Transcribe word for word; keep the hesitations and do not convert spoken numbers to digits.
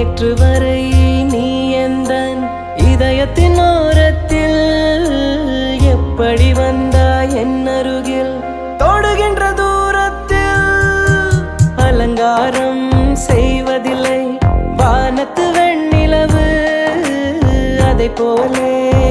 நேற்று வரை நீ எந்தன் இதயத்தின் ஓரத்தில் எப்படி வந்தாய் என் அருகில் தொடுகின்ற தூரத்தில் அலங்காரம் செய்வதில்லை வானத்து வெண்ணிலவு அதை போலே